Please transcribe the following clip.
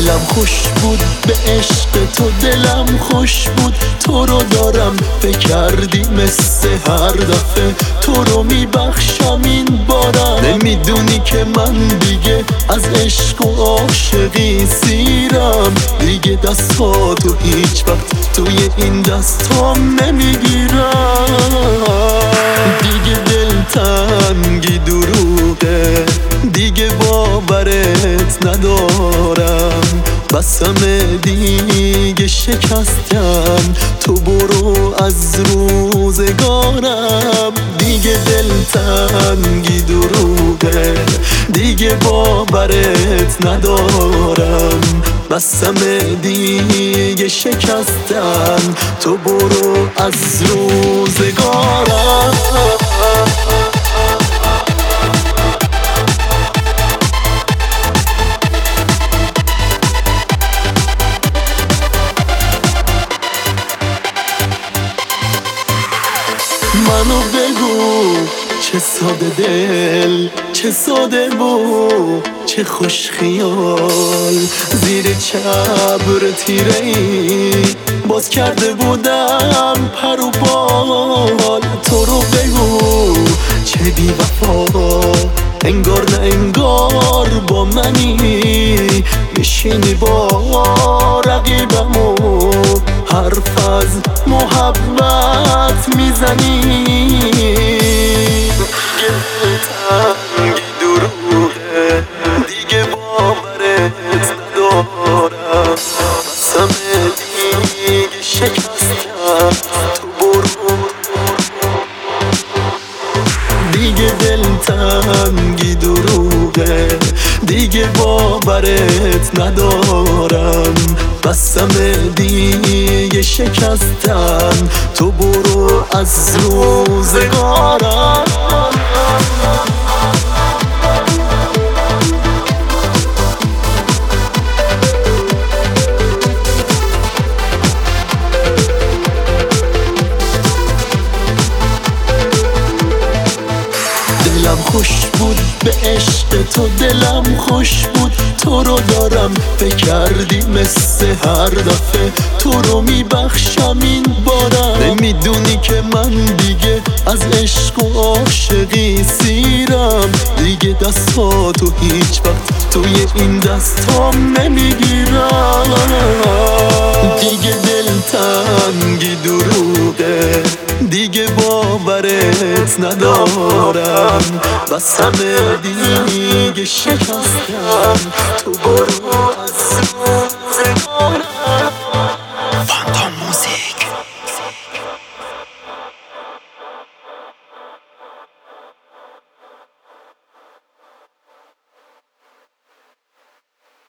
دلم خوش بود به عشق تو، دلم خوش بود تو رو دارم. فکر کردی مثل هر دفعه تو رو میبخشم این بارم. نمیدونی که من دیگه از عشق و عاشقی سیرم. دیگه دستاتو هیچ وقت توی این دستام نمیگیرم. دیگه دلتنگی دروغه، دیگه باورت ندارم. بسمه دیگه شکستم، تو برو از روزگارم. دیگه دلتنگی دروغه، دیگه باورت ندارم. بسمه دیگه شکستم، تو برو از روزگارم. منو بگو چه ساده دل، چه ساده بود، چه خوش خیال. زیر چبر تیره‌ای باز کرده بودم پر و بال. تو رو بگو چه بی وفا، انگار نه انگار با منی. میشینی با رقیبم و حرف از محبت میزنی. دلتنگی دروغه، دیگه باورت ندارم. بسمه دیگه شکستم، تو برو. دیگه دلتنگی دروغه، دیگه باورت ندارم. بسمه دیگه شکستم، تو برو از روزگارم. دلم خوش بود به عشق تو، دلم خوش بود تو رو دارم. فکر کردی مثل هر دفعه تو رو میبخشم این بارم. نمیدونی که من دیگه از عشق و عاشقی سیرم. دیگه دستاتو هیچ وقت توی این دستام نمیگیرم. دیگه دلتنگی دروغه، دیگه باورت ندارم. بسمه دیگه شکستم، تو برو.